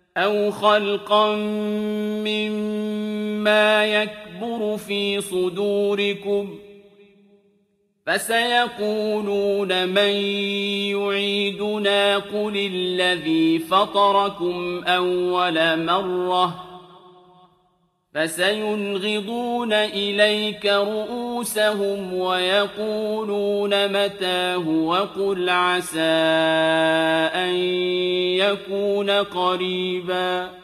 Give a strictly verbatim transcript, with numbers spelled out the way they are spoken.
أَوْ خَلْقًا مِّمَّا يَكْبُرُ فِي صُدُورِكُمْ ۚ فَسَيَقُولُونَ مَن يُعِيدُنَا قُلِ الَّذِي فَطَرَكُمْ أَوَّلَ مَرَّةٍ ۚ فَسَيُنْغِضُونَ إِلَيْكَ رُءُوسَهُمْ وَيَقُولُونَ مَتَىٰ هُوَ ۖ قُلْ عَسَىٰ أَن يَكُونَ قَرِيبًا